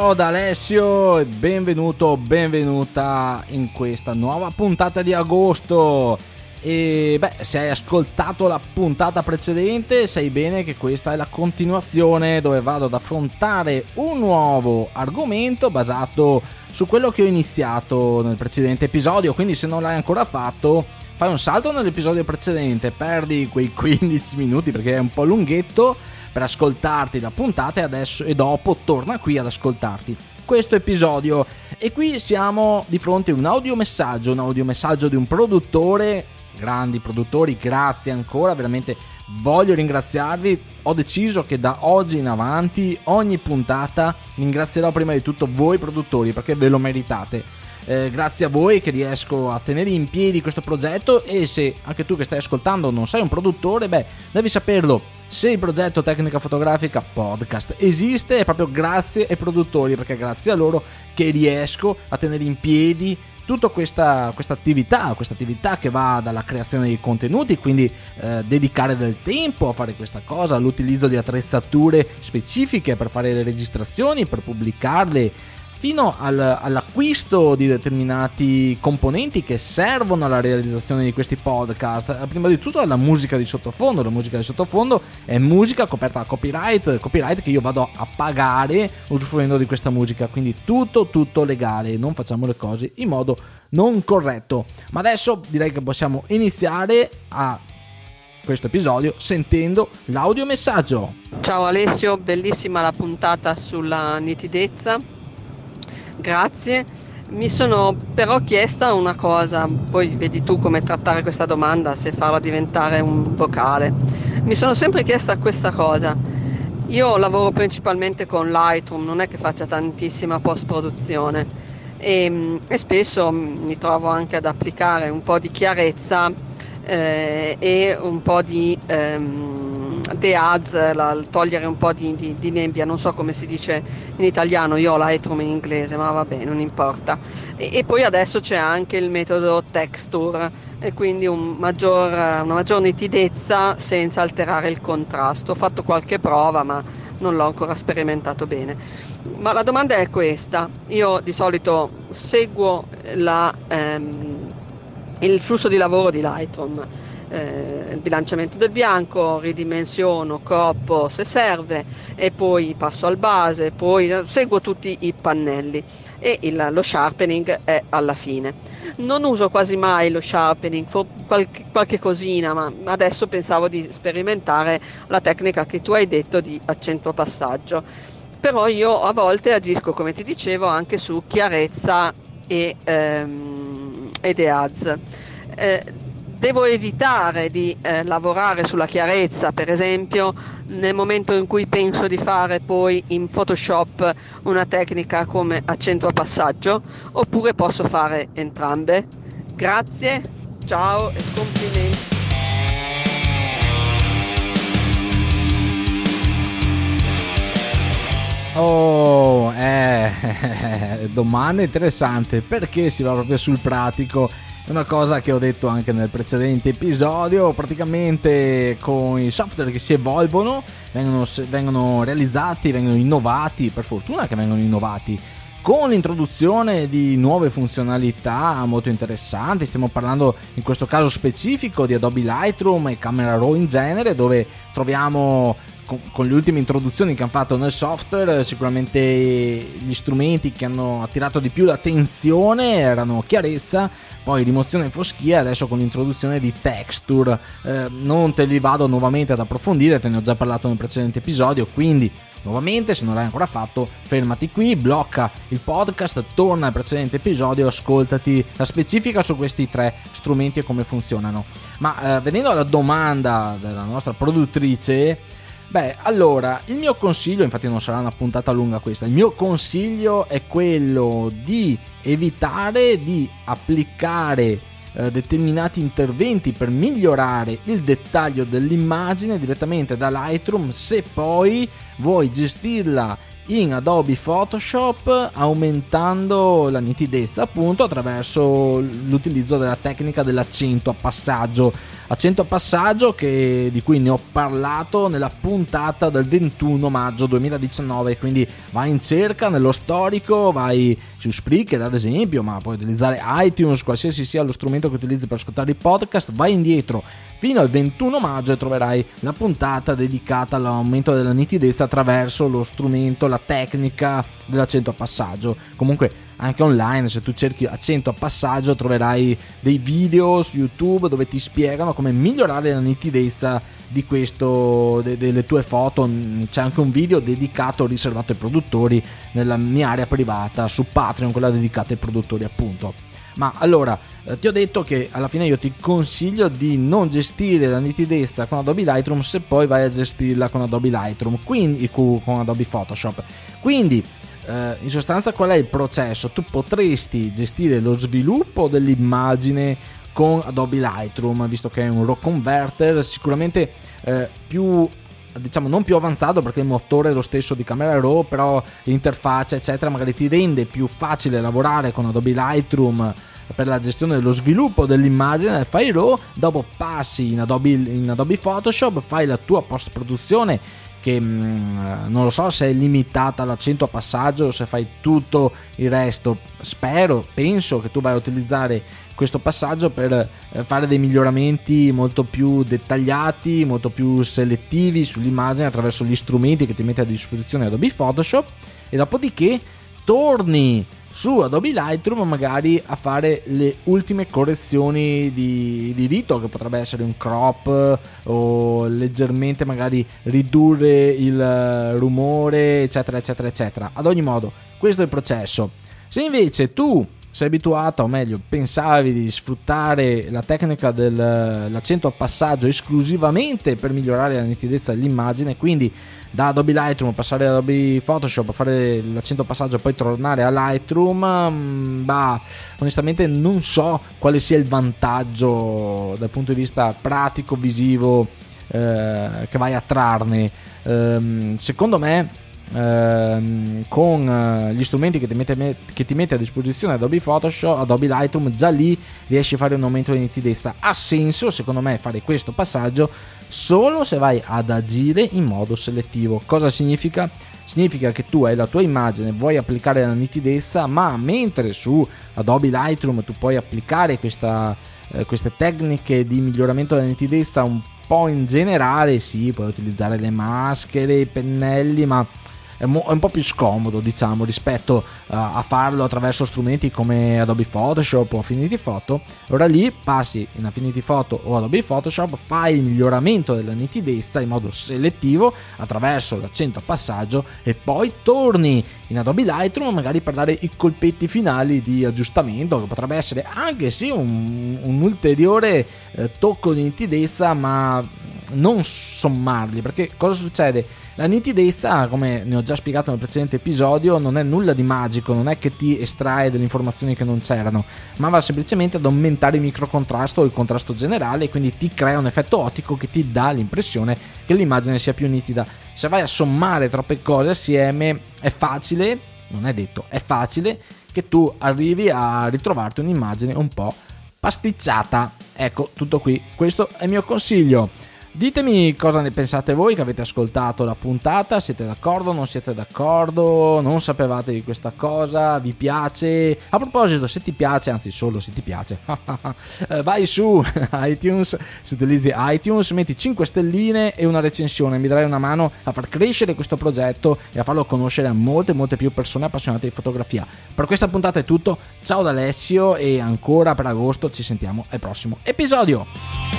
Ciao da Alessio e benvenuta in questa nuova puntata di agosto. E se hai ascoltato la puntata precedente sai bene che questa è la continuazione, dove vado ad affrontare un nuovo argomento basato su quello che ho iniziato nel precedente episodio. Quindi se non l'hai ancora fatto, fai un salto nell'episodio precedente, perdi quei 15 minuti perché è un po' lunghetto per ascoltarti la puntata, e dopo torna qui ad ascoltarti questo episodio. E qui siamo di fronte a un audiomessaggio di un produttore. Grandi produttori, grazie ancora, veramente voglio ringraziarvi. Ho deciso che da oggi in avanti ogni puntata ringrazierò prima di tutto voi produttori, perché ve lo meritate. Grazie a voi che riesco a tenere in piedi questo progetto, e se anche tu che stai ascoltando non sei un produttore, devi saperlo. Se il progetto Tecnica Fotografica Podcast esiste è proprio grazie ai produttori, perché è grazie a loro che riesco a tenere in piedi tutta questa attività che va dalla creazione di contenuti, quindi dedicare del tempo a fare questa cosa, l'utilizzo di attrezzature specifiche per fare le registrazioni, per pubblicarle, fino all'acquisto di determinati componenti che servono alla realizzazione di questi podcast. Prima di tutto la musica di sottofondo. La musica di sottofondo è musica coperta da copyright che io vado a pagare usufruendo di questa musica, quindi tutto legale, non facciamo le cose in modo non corretto. Ma adesso direi che possiamo iniziare a questo episodio sentendo l'audiomessaggio. Ciao Alessio, bellissima la puntata sulla nitidezza. Grazie, mi sono però chiesta una cosa, poi vedi tu come trattare questa domanda, se farla diventare un vocale. Mi sono sempre chiesta questa cosa. Io lavoro principalmente con Lightroom, non è che faccia tantissima post-produzione e spesso mi trovo anche ad applicare un po' di chiarezza e un po' di de-haz, togliere un po' di nebbia, non so come si dice in italiano, io ho Lightroom in inglese, ma vabbè, non importa. E poi adesso c'è anche il metodo texture, e quindi una maggior nitidezza senza alterare il contrasto. Ho fatto qualche prova, ma non l'ho ancora sperimentato bene. Ma la domanda è questa: io di solito seguo il flusso di lavoro di Lightroom, il bilanciamento del bianco, ridimensiono, croppo se serve, e poi passo al base, poi seguo tutti i pannelli, e lo sharpening è alla fine. Non uso quasi mai lo sharpening, qualche cosina, ma adesso pensavo di sperimentare la tecnica che tu hai detto di accentuapassaggio. Però io a volte agisco, come ti dicevo, anche su chiarezza e de-haz. Devo evitare di lavorare sulla chiarezza, per esempio, nel momento in cui penso di fare poi in Photoshop una tecnica come accentuapassaggio, oppure posso fare entrambe? Grazie, ciao e complimenti. Domanda interessante, perché si va proprio sul pratico. È una cosa che ho detto anche nel precedente episodio. Praticamente con i software che si evolvono vengono realizzati, vengono innovati, per fortuna che vengono innovati, con l'introduzione di nuove funzionalità molto interessanti. Stiamo parlando in questo caso specifico di Adobe Lightroom e Camera Raw in genere, dove troviamo con le ultime introduzioni che hanno fatto nel software sicuramente gli strumenti che hanno attirato di più l'attenzione erano chiarezza, poi rimozione foschia, adesso con l'introduzione di texture. Non te li vado nuovamente ad approfondire, te ne ho già parlato nel precedente episodio, quindi nuovamente, se non l'hai ancora fatto, fermati qui, blocca il podcast, torna al precedente episodio, ascoltati la specifica su questi 3 strumenti e come funzionano. Ma venendo alla domanda della nostra produttrice, allora, il mio consiglio, infatti non sarà una puntata lunga questa, il mio consiglio è quello di evitare di applicare determinati interventi per migliorare il dettaglio dell'immagine direttamente da Lightroom, se poi vuoi gestirla in Adobe Photoshop aumentando la nitidezza appunto attraverso l'utilizzo della tecnica dell'accento a passaggio di cui ne ho parlato nella puntata del 21 maggio 2019, quindi vai in cerca nello storico, vai su Spreaker ad esempio, ma puoi utilizzare iTunes, qualsiasi sia lo strumento che utilizzi per ascoltare i podcast, vai indietro fino al 21 maggio e troverai la puntata dedicata all'aumento della nitidezza attraverso lo strumento, la tecnica dell'accento a passaggio. Comunque anche online, se tu cerchi accento a passaggio, troverai dei video su YouTube dove ti spiegano come migliorare la nitidezza di questo delle tue foto. C'è anche un video dedicato, riservato ai produttori, nella mia area privata su Patreon, quella dedicata ai produttori appunto. Ma allora, ti ho detto che alla fine io ti consiglio di non gestire la nitidezza con Adobe Lightroom se poi vai a gestirla con Adobe Lightroom, quindi con Adobe Photoshop. Quindi in sostanza qual è il processo? Tu potresti gestire lo sviluppo dell'immagine con Adobe Lightroom, visto che è un RAW converter, sicuramente più, diciamo, non più avanzato perché il motore è lo stesso di Camera Raw, però l'interfaccia eccetera magari ti rende più facile lavorare con Adobe Lightroom per la gestione dello sviluppo dell'immagine del file RAW. Dopo passi in Adobe Photoshop, fai la tua post produzione che non lo so se è limitata all'accento a passaggio o se fai tutto il resto. Penso che tu vai a utilizzare questo passaggio per fare dei miglioramenti molto più dettagliati, molto più selettivi sull'immagine attraverso gli strumenti che ti mette a disposizione Adobe Photoshop, e dopodiché torni su Adobe Lightroom magari a fare le ultime correzioni di rito, che potrebbe essere un crop o leggermente magari ridurre il rumore eccetera eccetera eccetera. Ad ogni modo questo è il processo. Se invece tu sei abituato, o meglio pensavi di sfruttare la tecnica dell'accento a passaggio esclusivamente per migliorare la nitidezza dell'immagine, quindi da Adobe Lightroom passare ad Adobe Photoshop, fare l'accento a passaggio e poi tornare a Lightroom, onestamente non so quale sia il vantaggio dal punto di vista pratico, visivo, che vai a trarne. Secondo me con gli strumenti che ti mette a disposizione Adobe Photoshop, Adobe Lightroom, già lì riesci a fare un aumento di nitidezza. Ha senso secondo me fare questo passaggio solo se vai ad agire in modo selettivo. Cosa significa? Significa che tu hai la tua immagine, vuoi applicare la nitidezza, ma mentre su Adobe Lightroom tu puoi applicare queste tecniche di miglioramento della nitidezza un po' in generale, sì, puoi utilizzare le maschere, i pennelli, ma è un po' più scomodo, diciamo, rispetto a farlo attraverso strumenti come Adobe Photoshop o Affinity Photo. Ora lì passi in Affinity Photo o Adobe Photoshop, fai il miglioramento della nitidezza in modo selettivo attraverso l'accento a passaggio e poi torni in Adobe Lightroom magari per dare i colpetti finali di aggiustamento, che potrebbe essere anche sì un ulteriore tocco di nitidezza, ma non sommarli, perché cosa succede? La nitidezza, come ne ho già spiegato nel precedente episodio, non è nulla di magico, non è che ti estrae delle informazioni che non c'erano, ma va semplicemente ad aumentare il microcontrasto o il contrasto generale, e quindi ti crea un effetto ottico che ti dà l'impressione che l'immagine sia più nitida. Se vai a sommare troppe cose assieme è facile, non è detto, è facile che tu arrivi a ritrovarti un'immagine un po' pasticciata. Ecco, tutto qui, questo è il mio consiglio. Ditemi cosa ne pensate voi che avete ascoltato la puntata, siete d'accordo, non siete d'accordo, non sapevate di questa cosa, vi piace? A proposito, se ti piace, anzi solo se ti piace, vai su iTunes, se utilizzi iTunes, metti 5 stelline e una recensione, mi darai una mano a far crescere questo progetto e a farlo conoscere a molte più persone appassionate di fotografia. Per questa puntata è tutto, ciao da Alessio e ancora per agosto ci sentiamo al prossimo episodio.